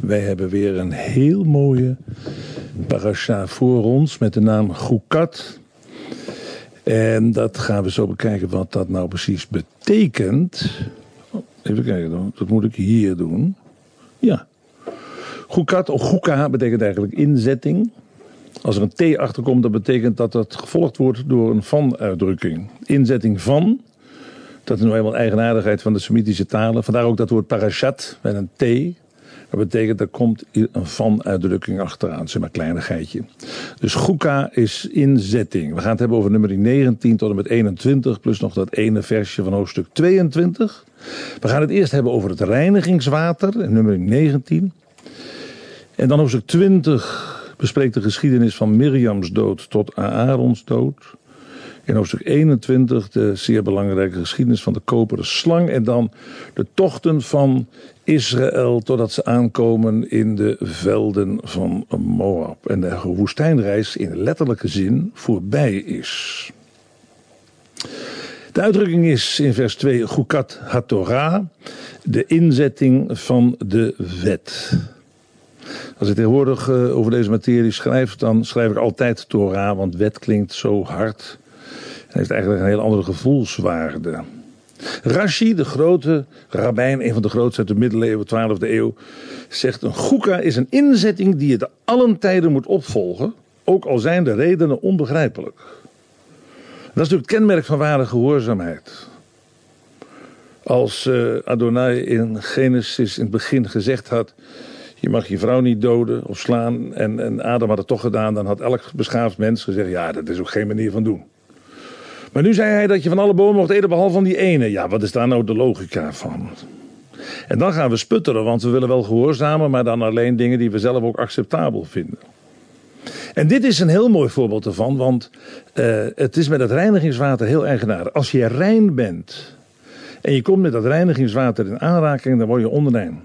Wij hebben weer een heel mooie parasha voor ons met de naam Chukat. En dat gaan we zo bekijken wat dat nou precies betekent. Even kijken dan, dat moet ik hier doen. Ja. Chukat of Chuka betekent eigenlijk inzetting. Als er een T achter komt, dat betekent dat het gevolgd wordt door een van-uitdrukking. Inzetting van, dat is nou eenmaal eigenaardigheid van de Semitische talen. Vandaar ook dat woord parashat met een T. Dat betekent, er komt een van-uitdrukking achteraan. Zeg maar een kleinigheidje. Dus Chuka is inzetting. We gaan het hebben over nummer 19 tot en met 21. Plus nog dat ene versje van hoofdstuk 22. We gaan het eerst hebben over het reinigingswater. Nummer 19. En dan hoofdstuk 20 bespreekt de geschiedenis van Mirjams dood tot Aarons dood. In hoofdstuk 21 de zeer belangrijke geschiedenis van de koperen slang. En dan de tochten van Israël totdat ze aankomen in de velden van Moab. En de woestijnreis in letterlijke zin voorbij is. De uitdrukking is in vers 2 Chukat HaTorah, de inzetting van de wet. Als ik tegenwoordig over deze materie schrijf, dan schrijf ik altijd Torah, want wet klinkt zo hard. En heeft eigenlijk een heel andere gevoelswaarde. Rashi, de grote rabbijn, een van de grootste uit de middeleeuwen, 12e eeuw, zegt een chuka is een inzetting die je te allen tijden moet opvolgen, ook al zijn de redenen onbegrijpelijk. Dat is natuurlijk het kenmerk van ware gehoorzaamheid. Als Adonai in Genesis in het begin gezegd had, je mag je vrouw niet doden of slaan, en Adam had het toch gedaan, dan had elk beschaafd mens gezegd, ja, dat is ook geen manier van doen. Maar nu zei hij dat je van alle bomen mocht eten behalve van die ene. Ja, wat is daar nou de logica van? En dan gaan we sputteren, want we willen wel gehoorzamen, maar dan alleen dingen die we zelf ook acceptabel vinden. En dit is een heel mooi voorbeeld ervan, want het is met het reinigingswater heel eigenaardig. Als je rein bent en je komt met dat reinigingswater in aanraking, dan word je onrein.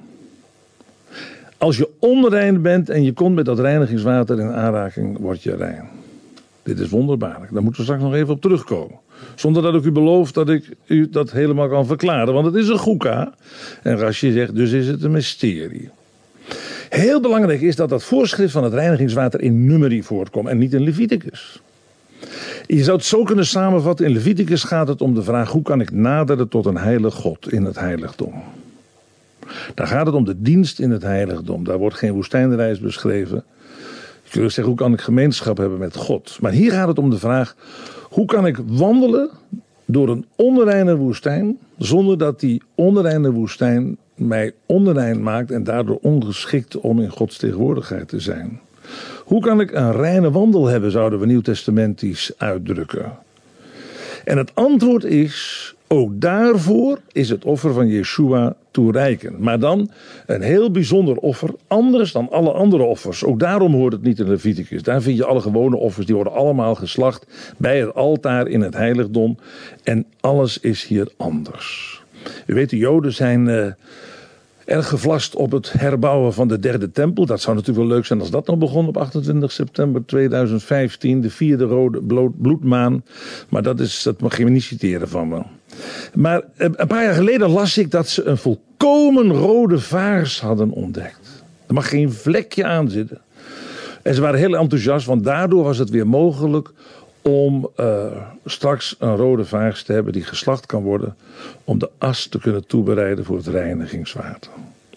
Als je onrein bent en je komt met dat reinigingswater in aanraking, word je rein. Dit is wonderbaarlijk. Daar moeten we straks nog even op terugkomen. Zonder dat ik u beloof dat ik u dat helemaal kan verklaren. Want het is een chuka. En Rashi zegt, dus is het een mysterie. Heel belangrijk is dat voorschrift van het reinigingswater in Numeri voortkomt. En niet in Leviticus. Je zou het zo kunnen samenvatten. In Leviticus gaat het om de vraag, hoe kan ik naderen tot een heilig God in het heiligdom. Daar gaat het om de dienst in het heiligdom. Daar wordt geen woestijnreis beschreven. Je kunt zeggen, hoe kan ik gemeenschap hebben met God? Maar hier gaat het om de vraag, hoe kan ik wandelen door een onreine woestijn, zonder dat die onreine woestijn mij onrein maakt en daardoor ongeschikt om in Gods tegenwoordigheid te zijn? Hoe kan ik een reine wandel hebben, zouden we nieuwtestamentisch uitdrukken? En het antwoord is, ook daarvoor is het offer van Yeshua toereikend. Maar dan een heel bijzonder offer, anders dan alle andere offers. Ook daarom hoort het niet in Leviticus. Daar vind je alle gewone offers, die worden allemaal geslacht bij het altaar in het heiligdom. En alles is hier anders. U weet, de Joden zijn erg gevlast op het herbouwen van de derde tempel. Dat zou natuurlijk wel leuk zijn als dat nog begon op 28 september 2015. De 4e rode bloedmaan. Maar dat mag je me niet citeren van me. Maar een paar jaar geleden las ik dat ze een volkomen rode vaars hadden ontdekt. Er mag geen vlekje aan zitten. En ze waren heel enthousiast, want daardoor was het weer mogelijk om straks een rode vaars te hebben die geslacht kan worden, om de as te kunnen toebereiden voor het reinigingswater.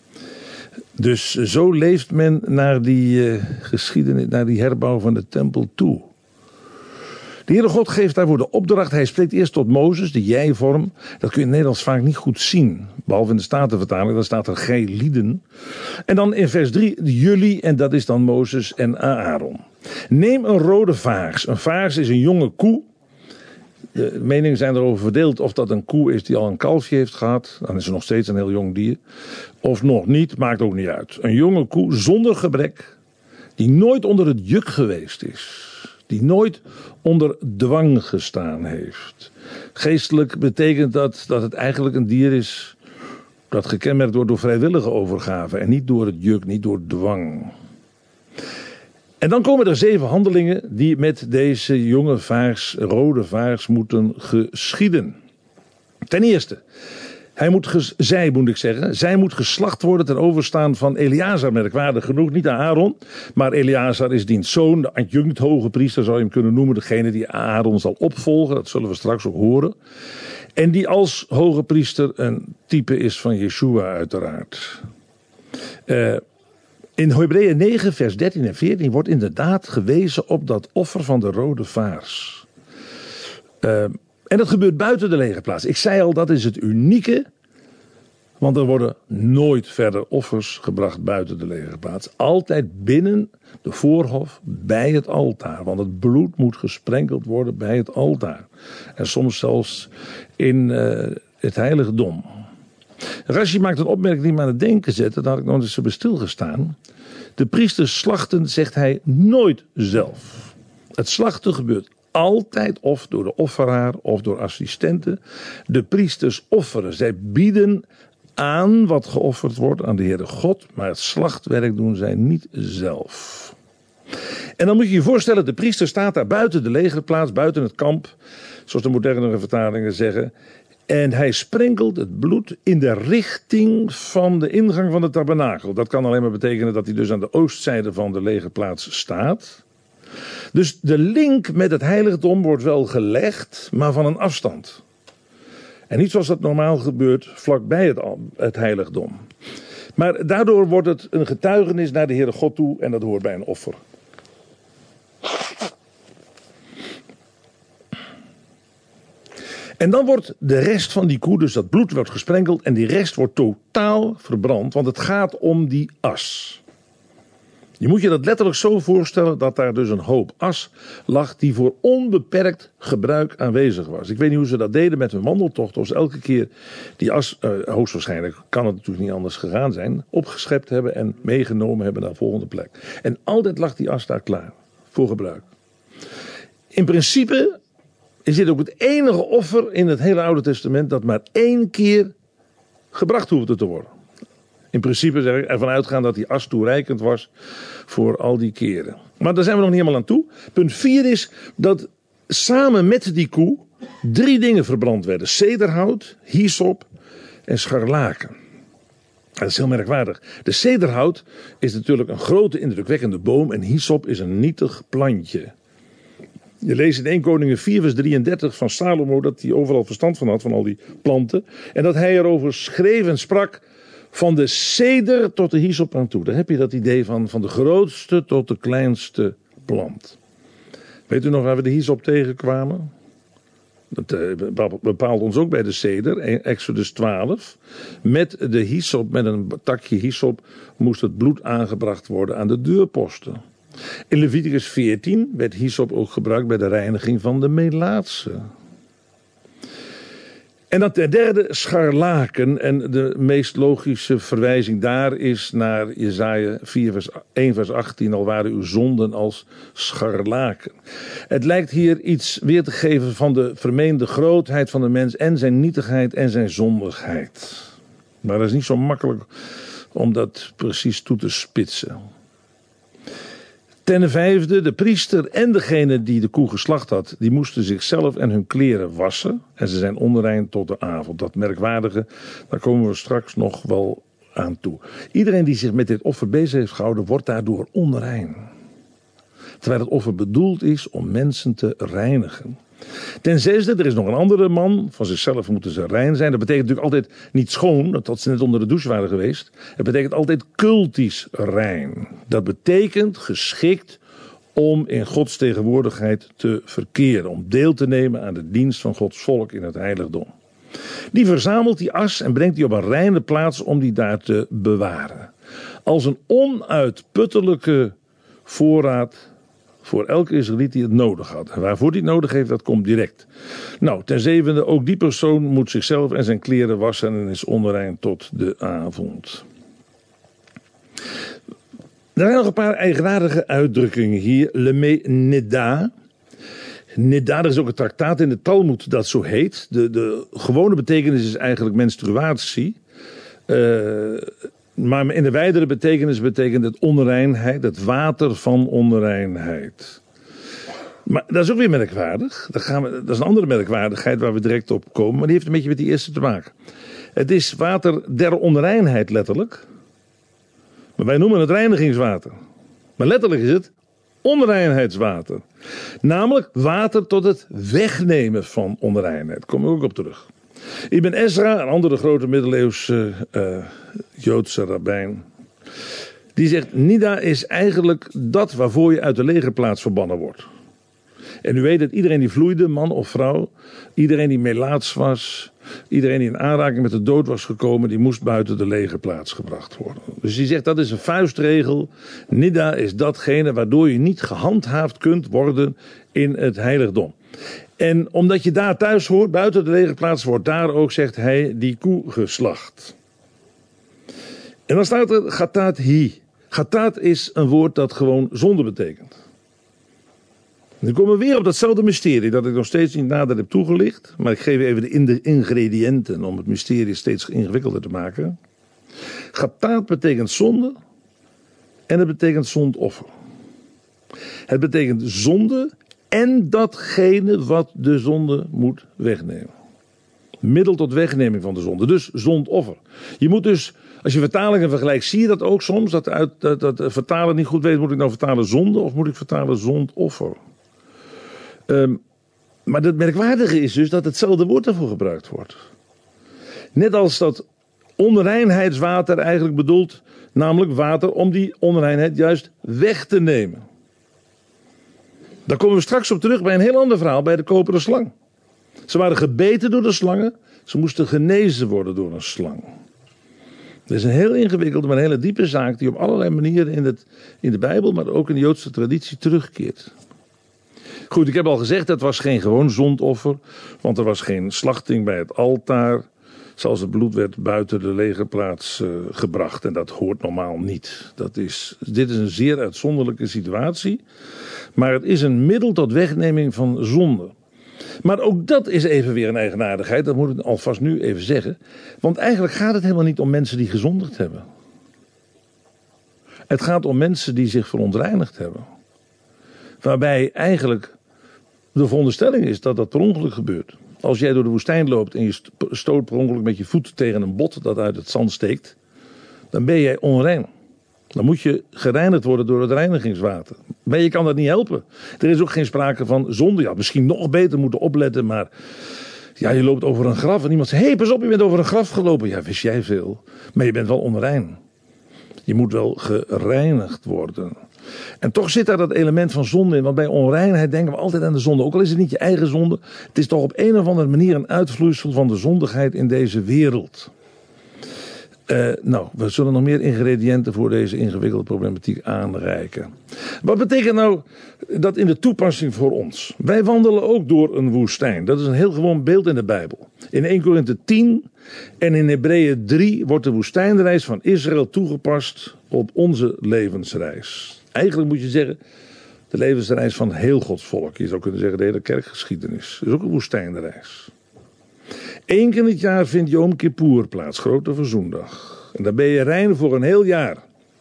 Dus zo leeft men naar die geschiedenis, naar die herbouw van de tempel toe. De Heere God geeft daarvoor de opdracht. Hij spreekt eerst tot Mozes, de jij-vorm. Dat kun je in het Nederlands vaak niet goed zien. Behalve in de Statenvertaling, dan staat er gij lieden. En dan in vers 3, jullie, en dat is dan Mozes en Aaron. Neem een rode vaars. Een vaars is een jonge koe. De meningen zijn erover verdeeld of dat een koe is die al een kalfje heeft gehad. Dan is ze nog steeds een heel jong dier. Of nog niet, maakt ook niet uit. Een jonge koe zonder gebrek, die nooit onder het juk geweest is. Die nooit onder dwang gestaan heeft. Geestelijk betekent dat het eigenlijk een dier is dat gekenmerkt wordt door vrijwillige overgave. En niet door het juk, niet door dwang. En dan komen er 7 handelingen die met deze jonge vaars, rode vaars, moeten geschieden. Ten eerste, Zij moet geslacht worden ten overstaan van Eleazar, merkwaardig genoeg. Niet Aaron, maar Eleazar is diens zoon, de adjunct hoge priester zou je hem kunnen noemen. Degene die Aaron zal opvolgen, dat zullen we straks ook horen. En die als hoge priester een type is van Yeshua uiteraard. In Hebreeën 9 vers 13 en 14 wordt inderdaad gewezen op dat offer van de rode vaars. En dat gebeurt buiten de legerplaats. Ik zei al, dat is het unieke. Want er worden nooit verder offers gebracht buiten de legerplaats. Altijd binnen de voorhof bij het altaar. Want het bloed moet gesprenkeld worden bij het altaar. En soms zelfs in het heiligdom. Rashi maakt een opmerking die me aan het denken zette. Daar had ik nog eens bij stilgestaan. De priesters slachten, zegt hij, nooit zelf. Het slachten gebeurt altijd of door de offeraar of door assistenten. De priesters offeren. Zij bieden aan wat geofferd wordt aan de Heere God. Maar het slachtwerk doen zij niet zelf. En dan moet je je voorstellen, de priester staat daar buiten de legerplaats, buiten het kamp. Zoals de modernere vertalingen zeggen. En hij sprenkelt het bloed in de richting van de ingang van de tabernakel. Dat kan alleen maar betekenen dat hij dus aan de oostzijde van de legerplaats staat. Dus de link met het heiligdom wordt wel gelegd, maar van een afstand. En niet zoals dat normaal gebeurt vlakbij het heiligdom. Maar daardoor wordt het een getuigenis naar de Heere God toe en dat hoort bij een offer. En dan wordt de rest van die koe, dus dat bloed wordt gesprenkeld en die rest wordt totaal verbrand, want het gaat om die as. Je moet je dat letterlijk zo voorstellen dat daar dus een hoop as lag die voor onbeperkt gebruik aanwezig was. Ik weet niet hoe ze dat deden met hun wandeltocht, of ze elke keer die as, hoogstwaarschijnlijk kan het natuurlijk niet anders gegaan zijn, opgeschept hebben en meegenomen hebben naar de volgende plek. En altijd lag die as daar klaar voor gebruik. In principe is dit ook het enige offer in het hele Oude Testament dat maar 1 keer gebracht hoefde te worden. In principe zeg ik ervan uitgaan dat die as toereikend was voor al die keren. Maar daar zijn we nog niet helemaal aan toe. Punt 4 is dat samen met die koe 3 dingen verbrand werden. Cederhout, hyssop en scharlaken. Dat is heel merkwaardig. De cederhout is natuurlijk een grote indrukwekkende boom en hyssop is een nietig plantje. Je leest in 1 Koningen 4 vers 33 van Salomo dat hij overal verstand van had van al die planten. En dat hij erover schreef en sprak van de ceder tot de hyssop aan toe. Daar heb je dat idee van de grootste tot de kleinste plant. Weet u nog waar we de hyssop tegenkwamen? Dat bepaalt ons ook bij de ceder, Exodus 12. Met de hyssop, met een takje hyssop, moest het bloed aangebracht worden aan de deurposten. In Leviticus 14 werd hyssop ook gebruikt bij de reiniging van de melaatse. En dan ten derde scharlaken. En de meest logische verwijzing daar is naar Jesaja 1 vers 18. Al waren uw zonden als scharlaken. Het lijkt hier iets weer te geven van de vermeende grootheid van de mens en zijn nietigheid en zijn zondigheid. Maar dat is niet zo makkelijk om dat precies toe te spitsen. Ten vijfde, de priester en degene die de koe geslacht had, die moesten zichzelf en hun kleren wassen. En ze zijn onrein tot de avond. Dat merkwaardige, daar komen we straks nog wel aan toe. Iedereen die zich met dit offer bezig heeft gehouden, wordt daardoor onrein. Terwijl het offer bedoeld is om mensen te reinigen. Ten zesde, er is nog een andere man. Van zichzelf moeten ze rein zijn. Dat betekent natuurlijk altijd niet schoon, dat ze net onder de douche waren geweest. Het betekent altijd cultisch rein. Dat betekent geschikt om in Gods tegenwoordigheid te verkeren. Om deel te nemen aan de dienst van Gods volk in het heiligdom. Die verzamelt die as en brengt die op een reine plaats om die daar te bewaren. Als een onuitputtelijke voorraad voor elke Israëliet die het nodig had. En waarvoor die het nodig heeft, dat komt direct. Nou, ten zevende, ook die persoon moet zichzelf en zijn kleren wassen en is onrein tot de avond. Er zijn nog een paar eigenaardige uitdrukkingen hier. Lemé neda. Neda, er is ook een traktaat in de Talmud dat zo heet. De gewone betekenis is eigenlijk menstruatie. Maar in de wijdere betekenis betekent het onreinheid, het water van onreinheid. Maar dat is ook weer merkwaardig. Dat is een andere merkwaardigheid waar we direct op komen, maar die heeft een beetje met die eerste te maken. Het is water der onreinheid letterlijk. Maar wij noemen het reinigingswater. Maar letterlijk is het onreinheidswater. Namelijk water tot het wegnemen van onreinheid. Daar kom ik ook op terug. Ibn Ezra, een andere grote middeleeuwse Joodse rabbijn, die zegt: Nida is eigenlijk dat waarvoor je uit de legerplaats verbannen wordt. En u weet het, iedereen die vloeide, man of vrouw, iedereen die melaats was, iedereen die in aanraking met de dood was gekomen, die moest buiten de legerplaats gebracht worden. Dus die zegt, dat is een vuistregel. Nida is datgene waardoor je niet gehandhaafd kunt worden in het heiligdom. En omdat je daar thuis hoort, buiten de legerplaats, wordt daar ook, zegt hij, die koe geslacht. En dan staat er Gataat hi. Gataat is een woord dat gewoon zonde betekent. Dan komen we weer op datzelfde mysterie dat ik nog steeds niet nader heb toegelicht. Maar ik geef even de ingrediënten om het mysterie steeds ingewikkelder te maken. Gataat betekent zonde en het betekent zondoffer. Het betekent zonde en datgene wat de zonde moet wegnemen. Middel tot wegneming van de zonde. Dus zondoffer. Je moet dus, als je vertalingen vergelijkt, zie je dat ook soms. Dat de vertaler niet goed weet, moet ik nou vertalen zonde of moet ik vertalen zondoffer? Maar het merkwaardige is dus dat hetzelfde woord daarvoor gebruikt wordt. Net als dat onreinheidswater eigenlijk bedoelt, namelijk water om die onreinheid juist weg te nemen. Daar komen we straks op terug bij een heel ander verhaal, bij de koperen slang. Ze waren gebeten door de slangen, ze moesten genezen worden door een slang. Dat is een heel ingewikkelde, maar een hele diepe zaak die op allerlei manieren in de Bijbel, maar ook in de Joodse traditie terugkeert. Goed, ik heb al gezegd, het was geen gewoon zondoffer, want er was geen slachting bij het altaar. Zelfs het bloed werd buiten de legerplaats gebracht en dat hoort normaal niet. Dit is een zeer uitzonderlijke situatie, maar het is een middel tot wegneming van zonde. Maar ook dat is even weer een eigenaardigheid, dat moet ik alvast nu even zeggen. Want eigenlijk gaat het helemaal niet om mensen die gezondigd hebben. Het gaat om mensen die zich verontreinigd hebben. Waarbij eigenlijk de veronderstelling is dat dat per ongeluk gebeurt. Als jij door de woestijn loopt en je stoot per ongeluk met je voet tegen een bot dat uit het zand steekt, dan ben jij onrein. Dan moet je gereinigd worden door het reinigingswater. Maar je kan dat niet helpen. Er is ook geen sprake van zonde. Ja, misschien nog beter moeten opletten, maar ja, je loopt over een graf en iemand zegt: hé, pas op, je bent over een graf gelopen. Ja, wist jij veel. Maar je bent wel onrein. Je moet wel gereinigd worden. En toch zit daar dat element van zonde in. Want bij onreinheid denken we altijd aan de zonde. Ook al is het niet je eigen zonde. Het is toch op een of andere manier een uitvloeisel van de zondigheid in deze wereld. We zullen nog meer ingrediënten voor deze ingewikkelde problematiek aanreiken. Wat betekent nou dat in de toepassing voor ons? Wij wandelen ook door een woestijn. Dat is een heel gewoon beeld in de Bijbel. In 1 Korinthe 10 en in Hebreeën 3 wordt de woestijnreis van Israël toegepast op onze levensreis. Eigenlijk moet je zeggen, de levensreis van heel Gods volk. Je zou kunnen zeggen de hele kerkgeschiedenis. Dat is ook een woestijnreis. 1 keer in het jaar vindt Yom Kippur plaats, grote verzoendag. En dan ben je rein voor een heel jaar.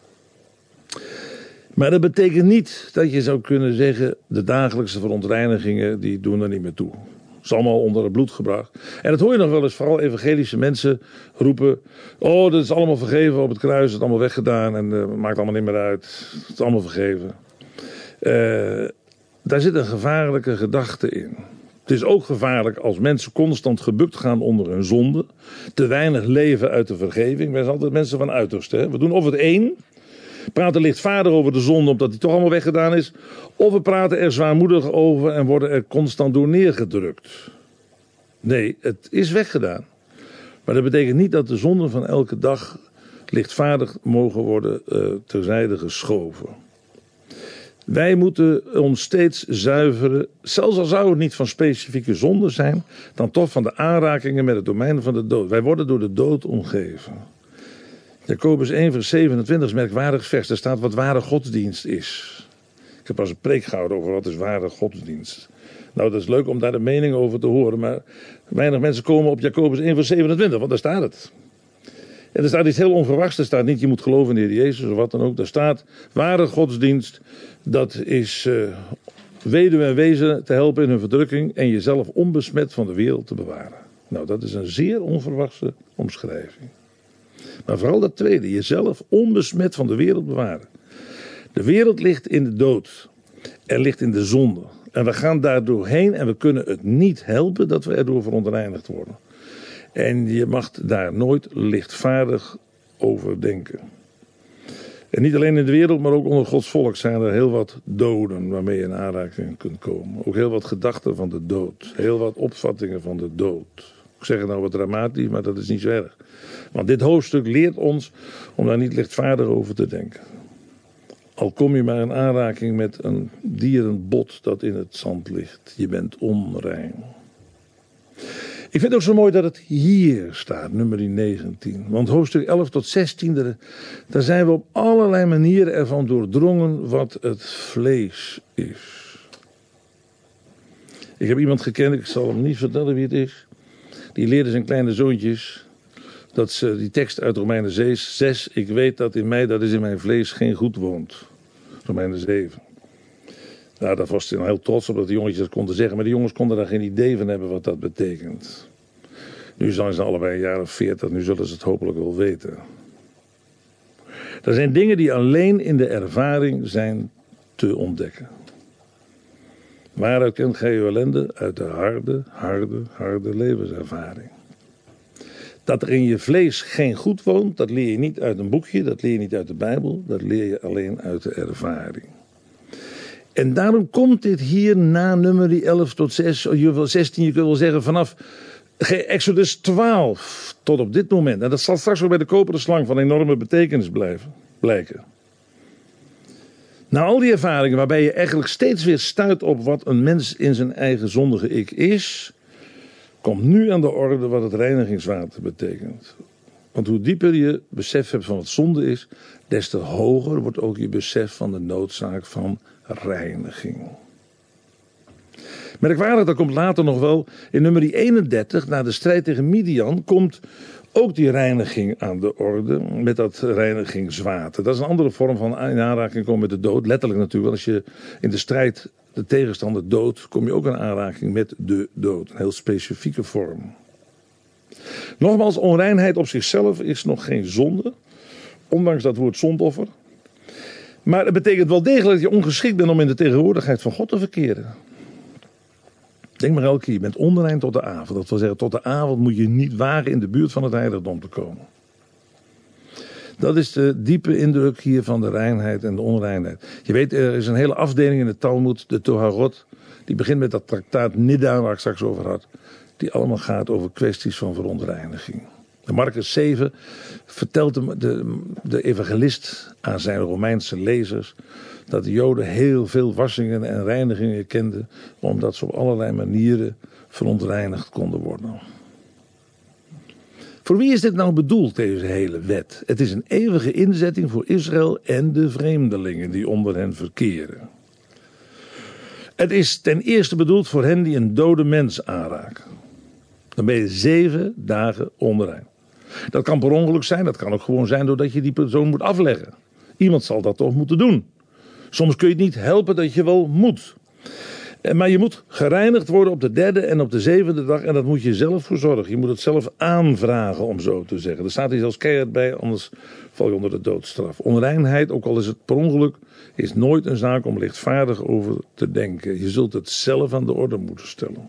Maar dat betekent niet dat je zou kunnen zeggen, de dagelijkse verontreinigingen, die doen er niet meer toe. Het is allemaal onder het bloed gebracht. En dat hoor je nog wel eens, vooral evangelische mensen roepen: oh, dat is allemaal vergeven op het kruis, het is allemaal weggedaan en maakt allemaal niet meer uit. Het is allemaal vergeven. Daar zit een gevaarlijke gedachte in. Het is ook gevaarlijk als mensen constant gebukt gaan onder hun zonde. Te weinig leven uit de vergeving. Wij zijn altijd mensen van uiterste. Hè? We doen of het één. Praten lichtvaardig over de zonde omdat die toch allemaal weggedaan is. Of we praten er zwaarmoedig over en worden er constant door neergedrukt. Nee, het is weggedaan. Maar dat betekent niet dat de zonden van elke dag lichtvaardig mogen worden terzijde geschoven. Wij moeten ons steeds zuiveren, zelfs al zou het niet van specifieke zonden zijn, dan toch van de aanrakingen met het domein van de dood. Wij worden door de dood omgeven. Jacobus 1 vers 27 is een merkwaardig vers. Daar staat wat ware godsdienst is. Ik heb pas een preek gehouden over wat is ware godsdienst. Nou, dat is leuk om daar de mening over te horen, maar weinig mensen komen op Jacobus 1 vers 27, want daar staat het. En er staat iets heel onverwachts. Er staat niet je moet geloven in de Heer Jezus of wat dan ook. Daar staat ware godsdienst. Dat is weduwen en wezen te helpen in hun verdrukking. En jezelf onbesmet van de wereld te bewaren. Nou, dat is een zeer onverwachte omschrijving. Maar vooral dat tweede, jezelf onbesmet van de wereld bewaren. De wereld ligt in de dood en ligt in de zonde. En we gaan daar doorheen en we kunnen het niet helpen dat we erdoor verontreinigd worden. En je mag daar nooit lichtvaardig over denken. En niet alleen in de wereld, maar ook onder Gods volk zijn er heel wat doden waarmee je in aanraking kunt komen. Ook heel wat gedachten van de dood. Heel wat opvattingen van de dood. Ik zeg het nou wat dramatisch, maar dat is niet zo erg. Want dit hoofdstuk leert ons om daar niet lichtvaardig over te denken. Al kom je maar in aanraking met een dierenbot dat in het zand ligt. Je bent onrein. Ik vind het ook zo mooi dat het hier staat, nummer 19. Want hoofdstuk 11 tot 16, daar zijn we op allerlei manieren ervan doordrongen wat het vlees is. Ik heb iemand gekend, ik zal hem niet vertellen wie het is. Die leerde zijn kleine zoontjes dat ze die tekst uit Romeinen 6, ik weet dat in mij, dat is in mijn vlees, geen goed woont. Romeinen 7. Nou, daar was hij dan heel trots op dat de jongetjes dat konden zeggen. Maar de jongens konden daar geen idee van hebben wat dat betekent. Nu zijn ze allebei een jaar of 40, nu zullen ze het hopelijk wel weten. Er zijn dingen die alleen in de ervaring zijn te ontdekken. Waaruit kent gij uw ellende? Uit de harde levenservaring. Dat er in je vlees geen goed woont, dat leer je niet uit een boekje, dat leer je niet uit de Bijbel, dat leer je alleen uit de ervaring. En daarom komt dit hier na nummer 11 tot 16, je kunt wel zeggen vanaf Exodus 12 tot op dit moment. En dat zal straks ook bij de koperen slang van enorme betekenis blijken. Na al die ervaringen waarbij je eigenlijk steeds weer stuit op wat een mens in zijn eigen zondige ik is, komt nu aan de orde wat het reinigingswater betekent. Want hoe dieper je besef hebt van wat zonde is, des te hoger wordt ook je besef van de noodzaak van reiniging. Merkwaardig, dat komt later nog wel. In nummer 31, na de strijd tegen Midian, komt ook die reiniging aan de orde met dat reinigingswater. Dat is een andere vorm van in aanraking komen met de dood. Letterlijk natuurlijk, als je in de strijd de tegenstander doodt, kom je ook in aanraking met de dood. Een heel specifieke vorm. Nogmaals, onreinheid op zichzelf is nog geen zonde. Ondanks dat woord zondoffer. Maar het betekent wel degelijk dat je ongeschikt bent om in de tegenwoordigheid van God te verkeren. Denk maar elke keer, je bent onrein tot de avond. Dat wil zeggen, tot de avond moet je niet wagen in de buurt van het heiligdom te komen. Dat is de diepe indruk hier van de reinheid en de onreinheid. Je weet, er is een hele afdeling in de Talmud, de Toharot. Die begint met dat traktaat Nidda, waar ik straks over had. Die allemaal gaat over kwesties van verontreiniging. In Markus 7 vertelt de evangelist aan zijn Romeinse lezers dat de Joden heel veel wassingen en reinigingen kenden, omdat ze op allerlei manieren verontreinigd konden worden. Voor wie is dit nou bedoeld, deze hele wet? Het is een eeuwige inzetting voor Israël en de vreemdelingen die onder hen verkeren. Het is ten eerste bedoeld voor hen die een dode mens aanraken. Dan ben je 7 dagen onrein. Dat kan per ongeluk zijn, dat kan ook gewoon zijn doordat je die persoon moet afleggen. Iemand zal dat toch moeten doen. Soms kun je het niet helpen dat je wel moet. Maar je moet gereinigd worden op de 3e en op de 7e dag. En dat moet je zelf voor zorgen. Je moet het zelf aanvragen, om zo te zeggen. Er staat hier zelfs keihard bij, anders val je onder de doodstraf. Onreinheid, ook al is het per ongeluk, is nooit een zaak om lichtvaardig over te denken. Je zult het zelf aan de orde moeten stellen.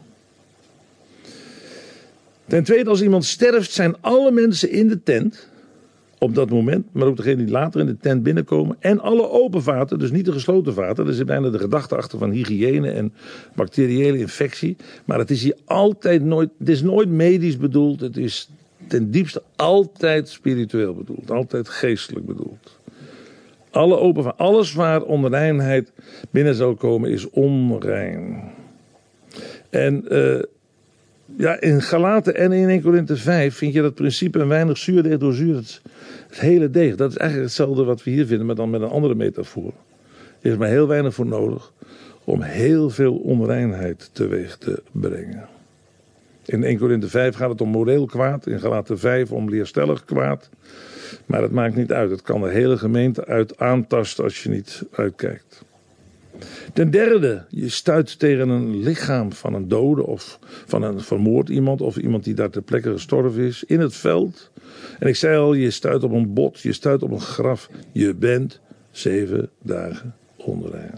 Ten tweede, als iemand sterft, zijn alle mensen in de tent op dat moment, maar ook degenen die later in de tent binnenkomen, en alle open vaten, dus niet de gesloten vaten. Er zit bijna de gedachte achter van hygiëne en bacteriële infectie. Maar het is hier altijd nooit, het is nooit medisch bedoeld. Het is ten diepste altijd spiritueel bedoeld, altijd geestelijk bedoeld. Alle open vaten, alles waar onreinheid binnen zal komen, is onrein. En in Galaten en in 1 Korinthe 5 vind je dat principe een weinig zuurdeeg doorzuurt het hele deeg. Dat is eigenlijk hetzelfde wat we hier vinden, maar dan met een andere metafoor. Er is maar heel weinig voor nodig om heel veel onreinheid teweeg te brengen. In 1 Korinthe 5 gaat het om moreel kwaad, in Galaten 5 om leerstellig kwaad. Maar het maakt niet uit, het kan de hele gemeente uit aantasten als je niet uitkijkt. Ten derde, je stuit tegen een lichaam van een dode of van een vermoord iemand of iemand die daar ter plekke gestorven is in het veld. En ik zei al, je stuit op een bot, je stuit op een graf. Je bent 7 dagen onrein.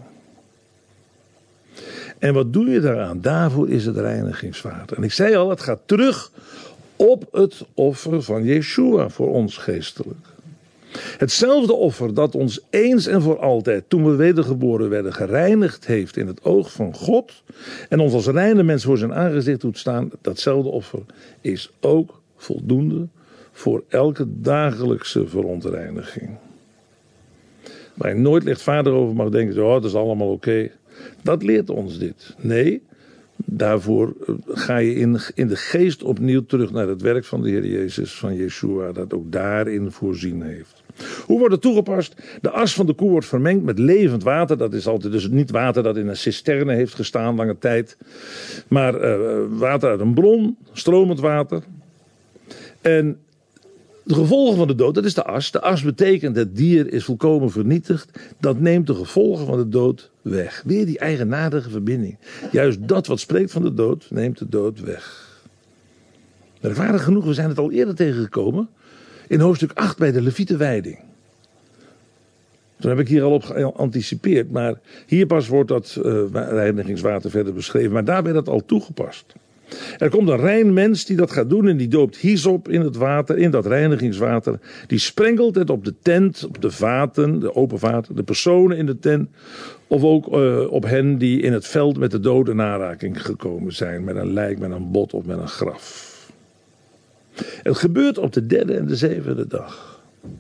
En wat doe je daaraan? Daarvoor is het reinigingswater. En ik zei al, het gaat terug op het offer van Yeshua voor ons geestelijk. Hetzelfde offer dat ons eens en voor altijd, toen we wedergeboren werden, gereinigd heeft in het oog van God en ons als reine mens voor zijn aangezicht doet staan, datzelfde offer is ook voldoende voor elke dagelijkse verontreiniging. Waar je nooit lichtvaardig over mag denken, oh, dat is allemaal oké. Dat leert ons dit. Nee, daarvoor ga je in de geest opnieuw terug naar het werk van de Heer Jezus, van Yeshua, dat ook daarin voorzien heeft. Hoe wordt het toegepast? De as van de koe wordt vermengd met levend water. Dat is altijd dus niet water dat in een cisterne heeft gestaan lange tijd. Maar water uit een bron, stromend water. En de gevolgen van de dood, dat is de as. De as betekent het dier is volkomen vernietigd. Dat neemt de gevolgen van de dood weg. Weer die eigenaardige verbinding. Juist dat wat spreekt van de dood, neemt de dood weg. Merkwaardig genoeg, we zijn het al eerder tegengekomen. In hoofdstuk 8 bij de Levietenwijding. Toen heb ik hier al op geanticipeerd. Maar hier pas wordt dat reinigingswater verder beschreven. Maar daar werd dat al toegepast. Er komt een rein mens die dat gaat doen en die doopt hyssop in het water, in dat reinigingswater. Die sprenkelt het op de tent, op de vaten, de open vaten, de personen in de tent. Of ook op hen die in het veld met de dood in aanraking gekomen zijn. Met een lijk, met een bot of met een graf. Het gebeurt op de 3e en de 7e dag.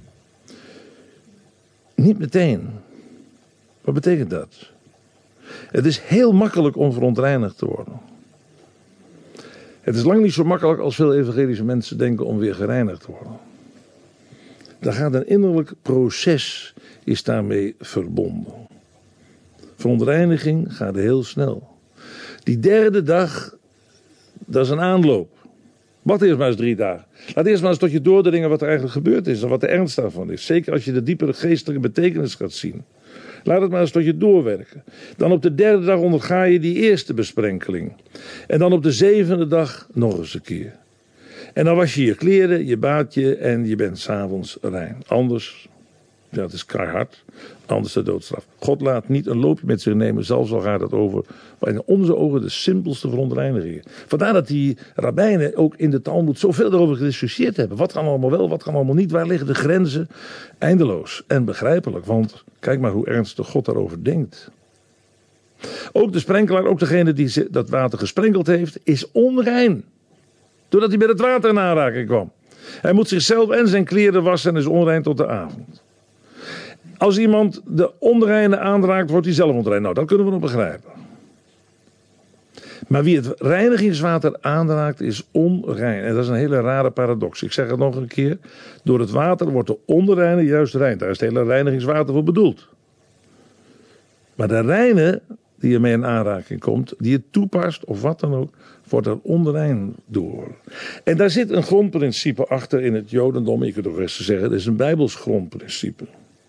Niet meteen. Wat betekent dat? Het is heel makkelijk om verontreinigd te worden. Het is lang niet zo makkelijk als veel evangelische mensen denken om weer gereinigd te worden. Daar gaat een innerlijk proces, is daarmee verbonden. Verontreiniging gaat heel snel. Die 3e dag, dat is een aanloop. Wacht eerst maar eens 3 dagen. Laat eerst maar eens tot je doordringen wat er eigenlijk gebeurd is en wat de ernst daarvan is. Zeker als je de diepere geestelijke betekenis gaat zien. Laat het maar eens tot je doorwerken. Dan op de 3e dag onderga je die eerste besprenkeling. En dan op de 7e dag nog eens een keer. En dan was je je kleren, je baad je en je bent 's avonds rein. Anders, ja, het is keihard, anders de doodstraf. God laat niet een loopje met zich nemen, zelfs al gaat het over, in onze ogen, de simpelste verontreinigingen. Vandaar dat die rabbijnen ook in de Talmud zoveel erover gediscussieerd hebben. Wat kan allemaal wel, wat kan allemaal niet, waar liggen de grenzen? Eindeloos en begrijpelijk, want kijk maar hoe ernstig God daarover denkt. Ook de sprenkelaar, ook degene die dat water gesprenkeld heeft, is onrein. Doordat hij met het water in aanraking kwam. Hij moet zichzelf en zijn kleren wassen en is onrein tot de avond. Als iemand de onreine aanraakt, wordt hij zelf onrein. Nou, dat kunnen we nog begrijpen. Maar wie het reinigingswater aanraakt, is onrein. En dat is een hele rare paradox. Ik zeg het nog een keer. Door het water wordt de onreine juist rein. Daar is het hele reinigingswater voor bedoeld. Maar de reine die ermee in aanraking komt, die het toepast of wat dan ook, wordt er onrein door. En daar zit een grondprincipe achter in het Jodendom. Je kunt ook best zeggen, het is een Bijbels grondprincipe.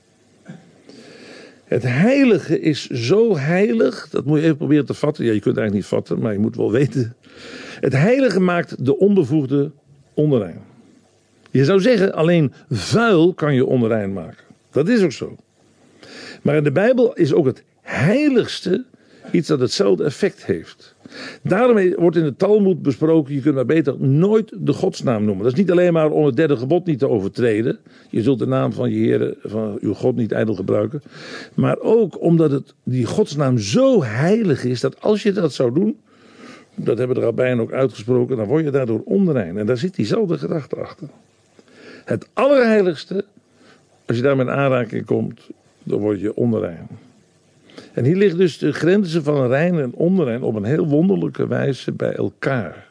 Het heilige is zo heilig, dat moet je even proberen te vatten. Ja, je kunt het eigenlijk niet vatten, maar je moet wel weten. Het heilige maakt de onbevoegde onrein. Je zou zeggen, alleen vuil kan je onrein maken. Dat is ook zo. Maar in de Bijbel is ook het heiligste iets dat hetzelfde effect heeft. Daarom wordt in de Talmud besproken, je kunt maar beter nooit de godsnaam noemen. Dat is niet alleen maar om het 3e gebod niet te overtreden. Je zult de naam van je Heere, van uw God niet ijdel gebruiken. Maar ook omdat die godsnaam zo heilig is, dat als je dat zou doen, dat hebben de rabbijnen ook uitgesproken, dan word je daardoor onrein. En daar zit diezelfde gedachte achter. Het allerheiligste, als je daarmee in aanraking komt, dan word je onrein. En hier liggen dus de grenzen van rein en onrein op een heel wonderlijke wijze bij elkaar.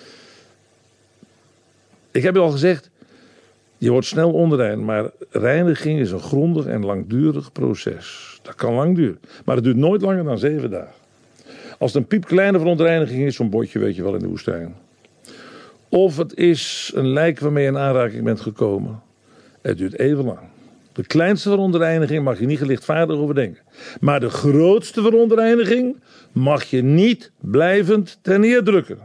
Ik heb je al gezegd, je wordt snel onrein, maar reiniging is een grondig en langdurig proces. Dat kan lang duren, maar het duurt nooit langer dan 7 dagen. Als het een piepkleine verontreiniging is, zo'n botje weet je wel in de woestijn. Of het is een lijk waarmee je in aanraking bent gekomen. Het duurt even lang. De kleinste verontreiniging mag je niet gelichtvaardig overdenken. Maar de grootste verontreiniging mag je niet blijvend ten neerdrukken.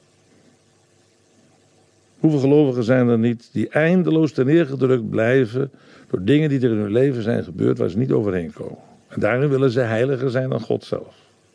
Hoeveel gelovigen zijn er niet die eindeloos ten neergedrukt blijven door dingen die er in hun leven zijn gebeurd waar ze niet overheen komen. En daarin willen ze heiliger zijn dan God zelf.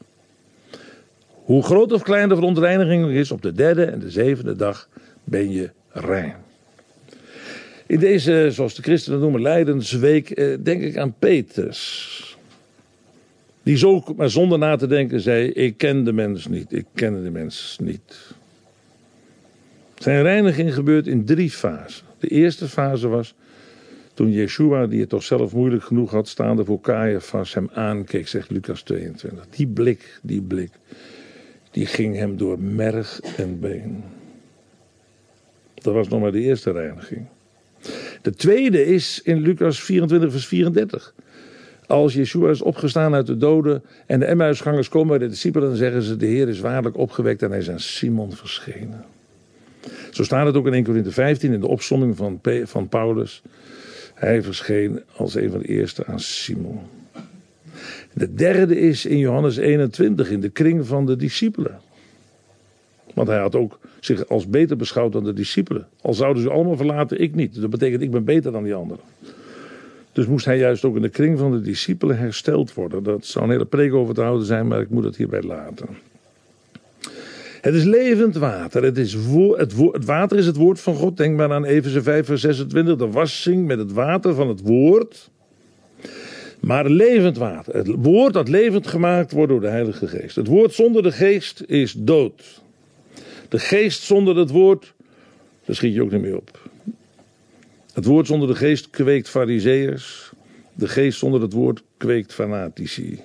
Hoe groot of klein de verontreiniging is, op de 3e en de 7e dag ben je rein. In deze, zoals de christenen noemen, lijdensweek, denk ik aan Petrus. Die zo, maar zonder na te denken, zei: ik ken de mens niet, ik ken de mens niet. Zijn reiniging gebeurt in 3 fasen. De eerste fase was toen Yeshua, die het toch zelf moeilijk genoeg had, staande voor Caiaphas, hem aankeek, zegt Lucas 22. Die blik, die ging hem door merg en been. Dat was nog maar de eerste reiniging. De tweede is in Lucas 24 vers 34. Als Yeshua is opgestaan uit de doden en de Emmausgangers komen bij de discipelen, dan zeggen ze: de Heer is waarlijk opgewekt en hij is aan Simon verschenen. Zo staat het ook in 1 Korinthe 15 in de opsomming van Paulus. Hij verscheen als een van de eerste aan Simon. De derde is in Johannes 21 in de kring van de discipelen. Want hij had ook zich als beter beschouwd dan de discipelen. Al zouden ze allemaal verlaten, ik niet. Dat betekent, ik ben beter dan die anderen. Dus moest hij juist ook in de kring van de discipelen hersteld worden. Dat zou een hele preek over te houden zijn, maar ik moet het hierbij laten. Het is levend water. Het water is het woord van God. Denk maar aan Efeze 5 vers 26. De wassing met het water van het woord. Maar levend water. Het woord dat levend gemaakt wordt door de Heilige Geest. Het woord zonder de geest is dood. De geest zonder het woord, daar schiet je ook niet mee op. Het woord zonder de geest kweekt farizeeërs. De geest zonder het woord kweekt fanatici.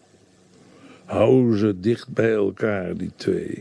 Hou ze dicht bij elkaar, die twee.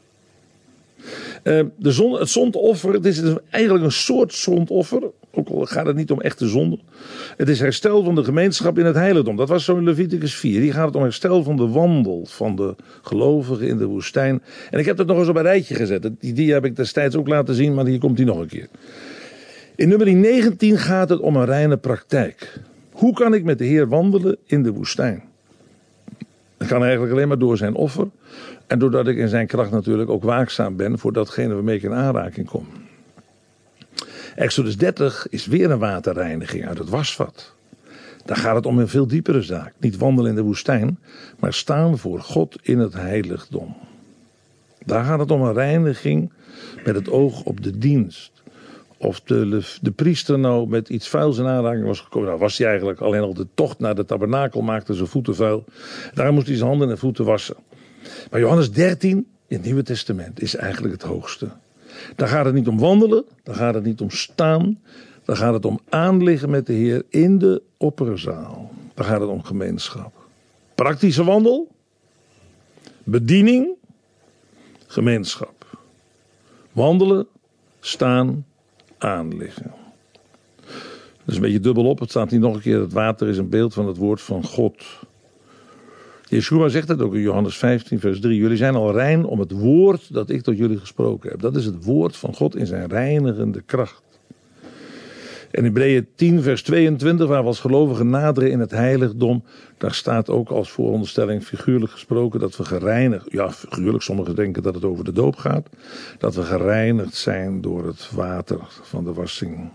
Het zondoffer, het is eigenlijk een soort zondoffer. Ook al gaat het niet om echte zonde. Het is herstel van de gemeenschap in het heiligdom. Dat was zo in Leviticus 4. Hier gaat het om herstel van de wandel van de gelovigen in de woestijn. En ik heb dat nog eens op een rijtje gezet. Die heb ik destijds ook laten zien, maar hier komt die nog een keer. In nummer 19 gaat het om een reine praktijk. Hoe kan ik met de Heer wandelen in de woestijn? Dat kan eigenlijk alleen maar door zijn offer. En doordat ik in zijn kracht natuurlijk ook waakzaam ben voor datgene waarmee ik in aanraking kom. Exodus 30 is weer een waterreiniging uit het wasvat. Daar gaat het om een veel diepere zaak. Niet wandelen in de woestijn, maar staan voor God in het heiligdom. Daar gaat het om een reiniging met het oog op de dienst. Of de priester nou met iets vuils in aanraking was gekomen. Nou was hij eigenlijk alleen al de tocht naar de tabernakel, maakte zijn voeten vuil. Daar moest hij zijn handen en voeten wassen. Maar Johannes 13 in het Nieuwe Testament is eigenlijk het hoogste. Daar gaat het niet om wandelen, daar gaat het niet om staan. Daar gaat het om aanliggen met de Heer in de opperzaal. Daar gaat het om gemeenschap. Praktische wandel, bediening, gemeenschap. Wandelen, staan, aanliggen. Dat is een beetje dubbelop. Het staat hier nog een keer: het water is een beeld van het woord van God. Yeshua zegt het ook in Johannes 15 vers 3. Jullie zijn al rein om het woord dat ik tot jullie gesproken heb. Dat is het woord van God in zijn reinigende kracht. En in Hebreeën 10 vers 22, waar we als gelovigen naderen in het heiligdom, daar staat ook als vooronderstelling figuurlijk gesproken dat we gereinigd, ja figuurlijk, sommigen denken dat het over de doop gaat, dat we gereinigd zijn door het water van de wassing.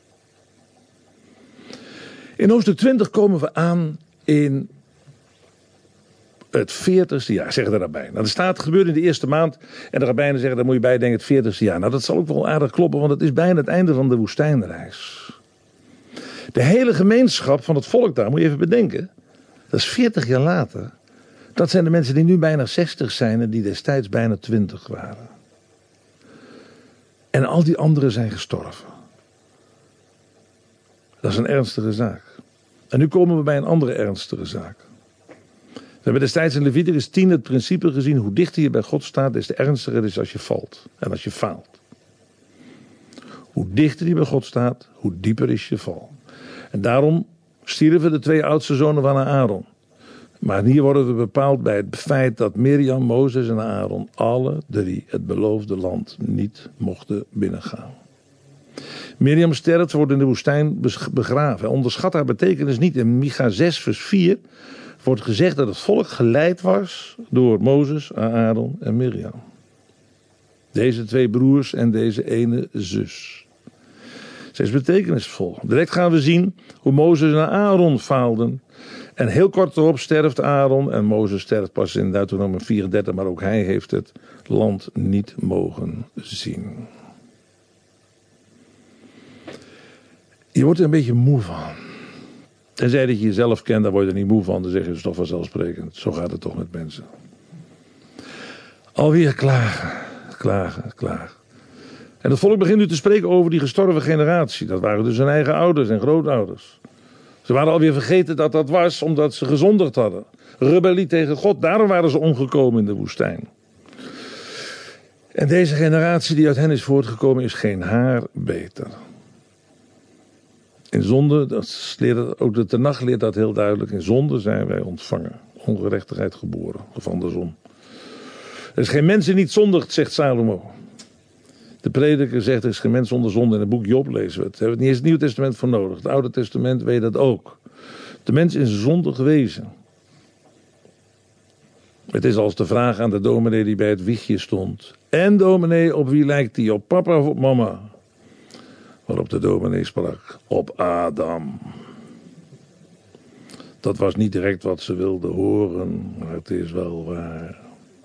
In hoofdstuk 20 komen we aan in het 40ste jaar, zeggen de rabbijnen. Nou, er staat, het gebeurt in de eerste maand. En de rabbijnen zeggen, daar moet je bij denken, het 40ste jaar. Nou, dat zal ook wel aardig kloppen, want het is bijna het einde van de woestijnreis. De hele gemeenschap van het volk daar, moet je even bedenken. Dat is 40 jaar later. Dat zijn de mensen die nu bijna 60 zijn en die destijds bijna 20 waren. En al die anderen zijn gestorven. Dat is een ernstige zaak. En nu komen we bij een andere ernstige zaak. We hebben destijds in Leviticus 10 het principe gezien: hoe dichter je bij God staat, des te ernstiger het is als je valt en als je faalt. Hoe dichter je bij God staat, hoe dieper is je val. En daarom stierven de 2 oudste zonen van Aaron. Maar hier worden we bepaald bij het feit dat Mirjam, Mozes en Aaron alle 3 het beloofde land niet mochten binnengaan. Mirjam sterft, wordt in de woestijn begraven. Onderschat haar betekenis niet. In Micha 6 vers 4 wordt gezegd dat het volk geleid was door Mozes, Aaron en Mirjam. Deze 2 broers en deze ene zus. Zij is betekenisvol. Direct gaan we zien hoe Mozes en Aaron faalden. En heel kort erop sterft Aaron en Mozes sterft pas in Deuteronomium 34, maar ook hij heeft het land niet mogen zien. Je wordt er een beetje moe van. Tenzij dat je jezelf kent, dan word je er niet moe van. Dan zeg je, het is toch vanzelfsprekend. Zo gaat het toch met mensen. Alweer klagen. En het volk begint nu te spreken over die gestorven generatie. Dat waren dus hun eigen ouders en grootouders. Ze waren alweer vergeten dat dat was omdat ze gezondigd hadden. Rebellie tegen God, daarom waren ze omgekomen in de woestijn. En deze generatie die uit hen is voortgekomen is geen haar beter. In zonde, ook de Tenach leert dat heel duidelijk. In zonde zijn wij ontvangen. Ongerechtigheid geboren, of andersom. Er is geen mens die niet zondigt, zegt Salomo. De prediker zegt, er is geen mens zonder zonde. In het boek Job lezen we het. Daar hebben we niet eens het Nieuwe Testament voor nodig. Het Oude Testament weet dat ook. De mens is zondig wezen. Het is als de vraag aan de dominee die bij het wiegje stond. En dominee, op wie lijkt die? Op papa of op mama? Waarop de dominee sprak, op Adam. Dat was niet direct wat ze wilden horen, maar het is wel waar.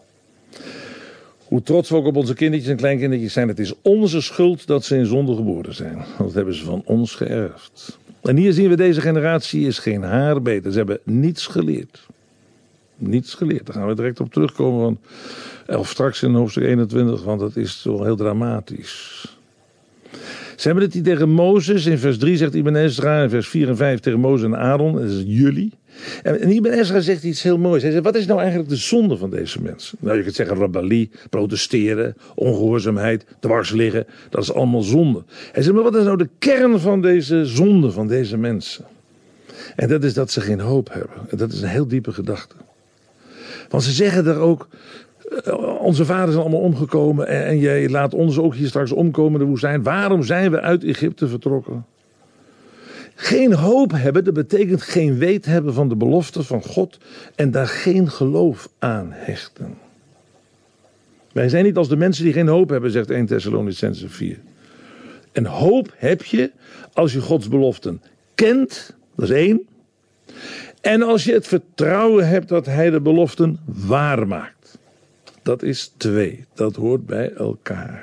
Hoe trots we ook op onze kindertjes en kleinkindertjes zijn, het is onze schuld dat ze in zonde geboren zijn. Want dat hebben ze van ons geërfd. En hier zien we, deze generatie is geen haar beter. Ze hebben niets geleerd. Niets geleerd. Daar gaan we direct op terugkomen, of straks in hoofdstuk 21, want dat is wel heel dramatisch. Ze hebben het hier tegen Mozes. In vers 3 zegt Ibn Ezra. In vers 4 en 5 tegen Mozes en Aaron. Dat is jullie. En Ibn Ezra zegt iets heel moois. Hij zegt, wat is nou eigenlijk de zonde van deze mensen? Nou, je kunt zeggen rebellie, protesteren, ongehoorzaamheid, dwars liggen. Dat is allemaal zonde. Hij zegt, maar wat is nou de kern van deze zonde van deze mensen? En dat is dat ze geen hoop hebben. En dat is een heel diepe gedachte. Want ze zeggen daar ook, onze vaders zijn allemaal omgekomen en jij laat ons ook hier straks omkomen in de woestijn. Waarom zijn we uit Egypte vertrokken? Geen hoop hebben, dat betekent geen weet hebben van de belofte van God en daar geen geloof aan hechten. Wij zijn niet als de mensen die geen hoop hebben, zegt 1 Thessalonicenzen 4. En hoop heb je als je Gods beloften kent, dat is 1. En als je het vertrouwen hebt dat hij de beloften waarmaakt. Dat is 2. Dat hoort bij elkaar.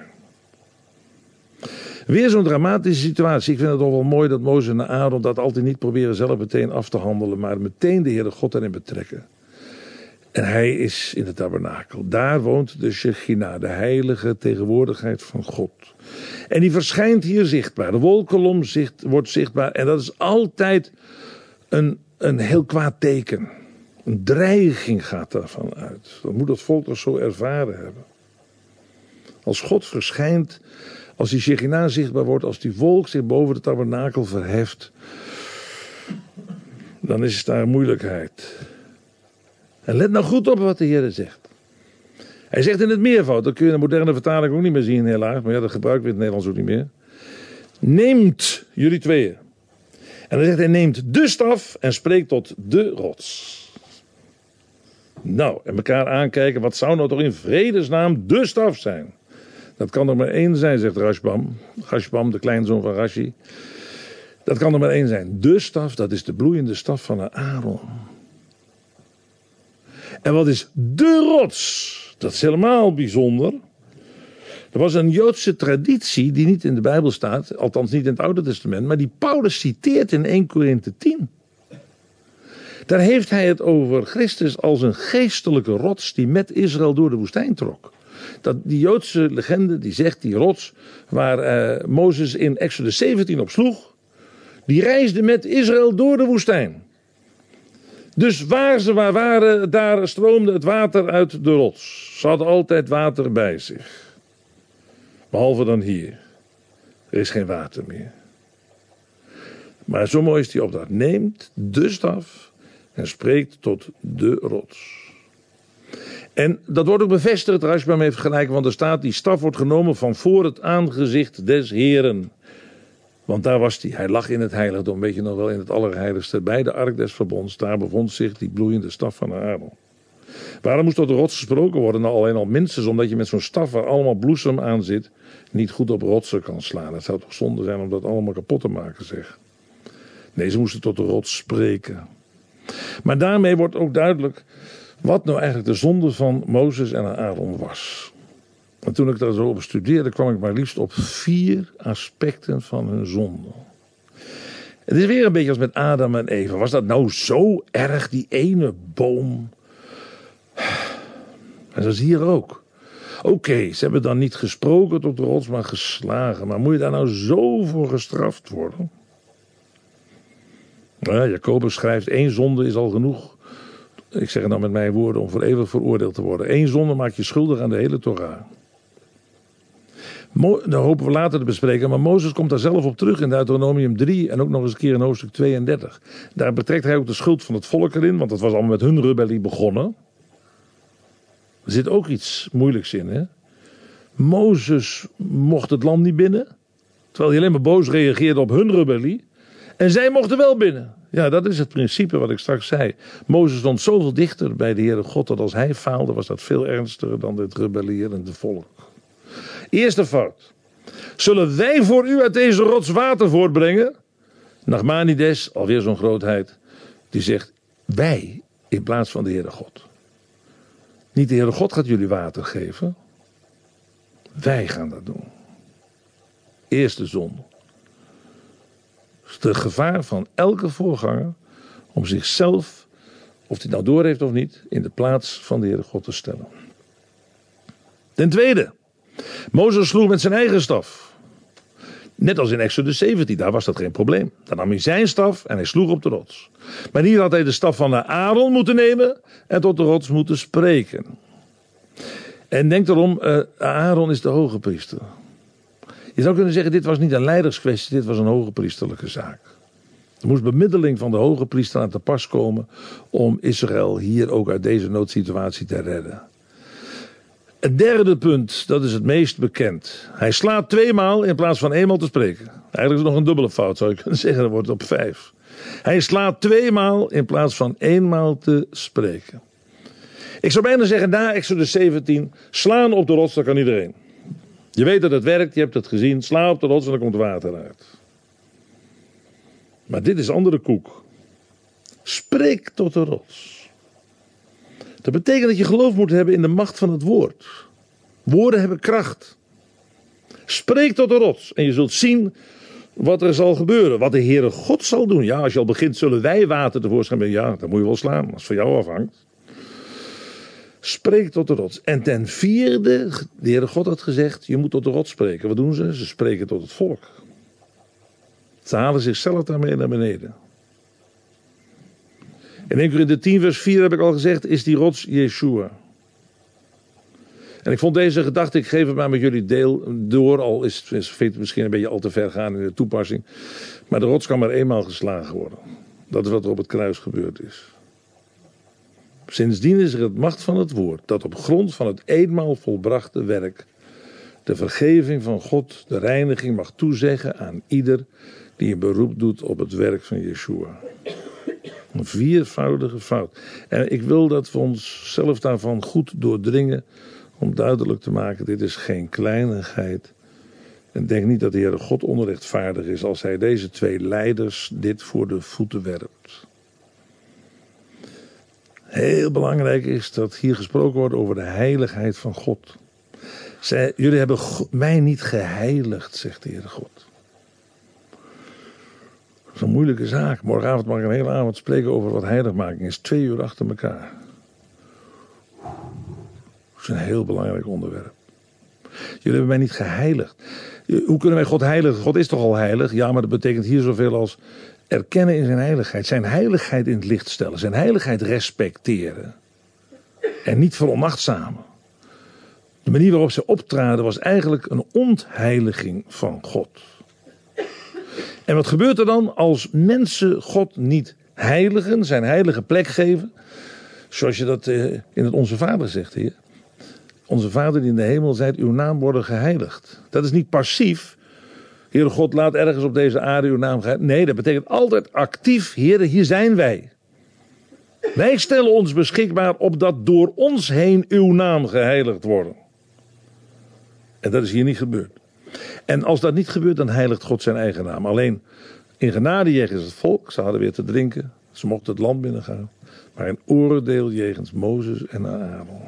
Weer zo'n dramatische situatie. Ik vind het toch wel mooi dat Mozes en Aaron dat altijd niet proberen zelf meteen af te handelen, maar meteen de Heere God erin betrekken. En hij is in de tabernakel. Daar woont de Shechina, de heilige tegenwoordigheid van God. En die verschijnt hier zichtbaar. De wolkolom wordt zichtbaar. En dat is altijd een heel kwaad teken. Een dreiging gaat daarvan uit. Dat moet het volk toch zo ervaren hebben. Als God verschijnt, als die Shechina zichtbaar wordt, als die wolk zich boven de tabernakel verheft, dan is daar moeilijkheid. En let nou goed op wat de Heer zegt. Hij zegt in het meervoud, dat kun je in de moderne vertaling ook niet meer zien helaas, maar ja, dat gebruiken we in het Nederlands ook niet meer. Neemt, jullie tweeën. En dan zegt hij, neemt de staf en spreekt tot de rots. Nou, en elkaar aankijken, wat zou nou toch in vredesnaam de staf zijn? Dat kan er maar 1 zijn, zegt Rashbam. Rashbam, de kleinzoon van Rashi. Dat kan er maar 1 zijn. De staf, dat is de bloeiende staf van Aaron. En wat is de rots? Dat is helemaal bijzonder. Er was een Joodse traditie die niet in de Bijbel staat, althans niet in het Oude Testament, maar die Paulus citeert in 1 Korinthe 10. Daar heeft hij het over Christus als een geestelijke rots die met Israël door de woestijn trok. Die Joodse legende die zegt, die rots waar Mozes in Exodus 17 op sloeg, die reisde met Israël door de woestijn. Dus waar ze waren, daar stroomde het water uit de rots. Ze hadden altijd water bij zich. Behalve dan hier. Er is geen water meer. Maar zo mooi is die opdracht. Neemt de staf en spreekt tot de rots. En dat wordt ook bevestigd, Rashbam heeft gelijk, want er staat, die staf wordt genomen van voor het aangezicht des Heren. Want daar was hij. Hij lag in het heiligdom, weet je nog wel, in het allerheiligste. Bij de ark des verbonds, daar bevond zich die bloeiende staf van Aaron. Waarom moest op de rots gesproken worden? Nou, alleen al minstens omdat je met zo'n staf waar allemaal bloesem aan zit, niet goed op rotsen kan slaan. Het zou toch zonde zijn om dat allemaal kapot te maken, zeg. Nee, ze moesten tot de rots spreken. Maar daarmee wordt ook duidelijk wat nou eigenlijk de zonde van Mozes en Aaron was. En toen ik daar zo op studeerde, kwam ik maar liefst op 4 aspecten van hun zonde. Het is weer een beetje als met Adam en Eva. Was dat nou zo erg, die ene boom? En dat is hier ook. Oké, ze hebben dan niet gesproken tot de rots, maar geslagen. Maar moet je daar nou zo voor gestraft worden? Nou ja, Jacobus schrijft, 1 zonde is al genoeg. Ik zeg het nou met mijn woorden om voor eeuwig veroordeeld te worden. 1 zonde maakt je schuldig aan de hele Torah. Dat hopen we later te bespreken. Maar Mozes komt daar zelf op terug in Deuteronomium 3. En ook nog eens een keer in hoofdstuk 32. Daar betrekt hij ook de schuld van het volk erin. Want dat was allemaal met hun rebellie begonnen. Er zit ook iets moeilijks in. Hè? Mozes mocht het land niet binnen. Terwijl hij alleen maar boos reageerde op hun rebellie. En zij mochten wel binnen. Ja, dat is het principe wat ik straks zei. Mozes stond zoveel dichter bij de Heere God. Dat als hij faalde was dat veel ernstiger dan het rebellierende volk. Eerste fout. Zullen wij voor u uit deze rots water voortbrengen? Nachmanides, alweer zo'n grootheid, die zegt wij in plaats van de Heere God. Niet de Heere God gaat jullie water geven. Wij gaan dat doen. Eerste zonde. Het gevaar van elke voorganger om zichzelf, of hij het nou door heeft of niet, in de plaats van de Heere God te stellen. Ten tweede. Mozes sloeg met zijn eigen staf. Net als in Exodus 17, daar was dat geen probleem. Dan nam hij zijn staf en hij sloeg op de rots. Maar hier had hij de staf van Aaron moeten nemen en tot de rots moeten spreken. En denk erom, Aaron is de hoge priester. Je zou kunnen zeggen, dit was niet een leiderskwestie, dit was een hoge priesterlijke zaak. Er moest bemiddeling van de hoge priester aan te pas komen om Israël hier ook uit deze noodsituatie te redden. Het derde punt, dat is het meest bekend. Hij slaat 2 maal in plaats van 1 maal te spreken. Eigenlijk is het nog een dubbele fout, zou je kunnen zeggen. Dan wordt het op 5. Hij slaat 2 maal in plaats van 1 maal te spreken. Ik zou bijna zeggen, na Exodus 17, slaan op de rots, dat kan iedereen. Je weet dat het werkt, je hebt het gezien. Sla op de rots en er komt water uit. Maar dit is andere koek. Spreek tot de rots. Dat betekent dat je geloof moet hebben in de macht van het woord. Woorden hebben kracht. Spreek tot de rots en je zult zien wat er zal gebeuren. Wat de Heere God zal doen. Ja, als je al begint, zullen wij water tevoorschijn brengen. Ja, dan moet je wel slaan, als het van jou afhangt. Spreek tot de rots. En ten vierde, de Heere God had gezegd, je moet tot de rots spreken. Wat doen ze? Ze spreken tot het volk. Ze halen zichzelf daarmee naar beneden. In 1 Korinthe 10 vers 4 heb ik al gezegd, is die rots Yeshua. En ik vond deze gedachte, ik geef het maar met jullie deel door, al is het misschien een beetje al te ver gaan in de toepassing. Maar de rots kan maar 1 maal geslagen worden. Dat is wat er op het kruis gebeurd is. Sindsdien is er het macht van het woord, dat op grond van het eenmaal volbrachte werk de vergeving van God, de reiniging mag toezeggen aan ieder die een beroep doet op het werk van Yeshua. Een 4voudige fout. En ik wil dat we onszelf daarvan goed doordringen om duidelijk te maken, dit is geen kleinigheid. En denk niet dat de Heere God onrechtvaardig is als hij deze 2 leiders dit voor de voeten werpt. Heel belangrijk is dat hier gesproken wordt over de heiligheid van God. Jullie hebben mij niet geheiligd, zegt de Heere God. Dat is een moeilijke zaak. Morgenavond mag ik een hele avond spreken over wat heiligmaking is. 2 uur achter elkaar. Dat is een heel belangrijk onderwerp. Jullie hebben mij niet geheiligd. Hoe kunnen wij God heiligen? God is toch al heilig? Ja, maar dat betekent hier zoveel als erkennen in zijn heiligheid. Zijn heiligheid in het licht stellen. Zijn heiligheid respecteren. En niet veronachtzamen. De manier waarop ze optraden was eigenlijk een ontheiliging van God. En wat gebeurt er dan als mensen God niet heiligen, zijn heilige plek geven? Zoals je dat in het Onze Vader zegt, Heer. Onze Vader die in de hemel zijt, uw naam worden geheiligd. Dat is niet passief. Heere God, laat ergens op deze aarde uw naam gaan. Nee, dat betekent altijd actief, Heere, hier zijn wij. Wij stellen ons beschikbaar opdat door ons heen uw naam geheiligd wordt. En dat is hier niet gebeurd. En als dat niet gebeurt, dan heiligt God zijn eigen naam. Alleen in genade jegens het volk, ze hadden weer te drinken. Ze mochten het land binnengaan. Maar in oordeel jegens Mozes en Aaron.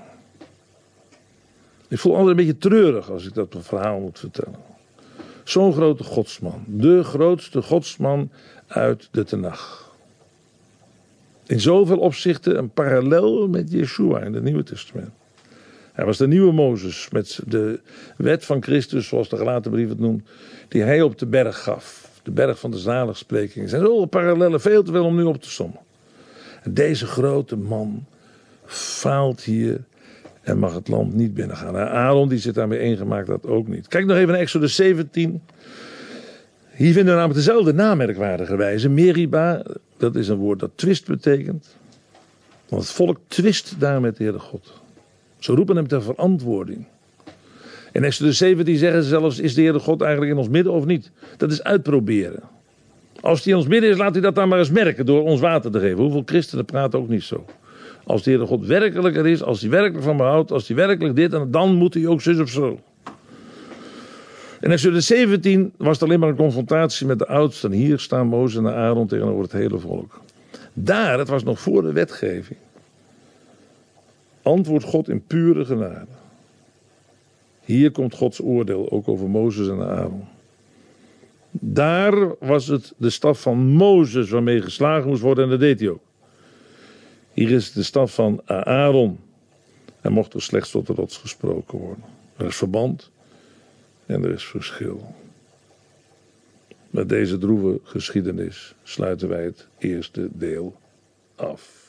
Ik voel altijd een beetje treurig als ik dat verhaal moet vertellen. Zo'n grote godsman. De grootste godsman uit de Tenach. In zoveel opzichten een parallel met Yeshua in het Nieuwe Testament. Hij was de nieuwe Mozes met de wet van Christus, zoals de Galatenbrief het noemt, die hij op de berg gaf. De berg van de zaligsprekingen. Er zijn zoveel parallellen, veel te veel om nu op te sommen. En deze grote man faalt hier en mag het land niet binnengaan. Aaron die zit daarmee eengemaakt, dat ook niet. Kijk nog even naar Exodus 17. Hier vinden we namelijk dezelfde naam merkwaardigerwijze. Meriba, dat is een woord dat twist betekent. Want het volk twist daar met de Heere God. Ze roepen hem ter verantwoording. In Exodus 17 zeggen ze zelfs, is de Heere God eigenlijk in ons midden of niet? Dat is uitproberen. Als hij in ons midden is, laat hij dat dan maar eens merken door ons water te geven. Hoeveel christenen praten ook niet zo. Als de Heere God werkelijk er is, als hij werkelijk van me houdt, als hij werkelijk dit, en dan moet hij ook zus of zo. In Exodus 17 was het alleen maar een confrontatie met de oudsten. Hier staan Mozes en Aaron tegenover het hele volk. Daar, het was nog voor de wetgeving, antwoordt God in pure genade. Hier komt Gods oordeel ook over Mozes en Aaron. Daar was het de staf van Mozes waarmee geslagen moest worden en dat deed hij ook. Hier is de staf van Aaron. En mocht er slechts tot de rots gesproken worden. Er is verband en er is verschil. Met deze droeve geschiedenis sluiten wij het eerste deel af.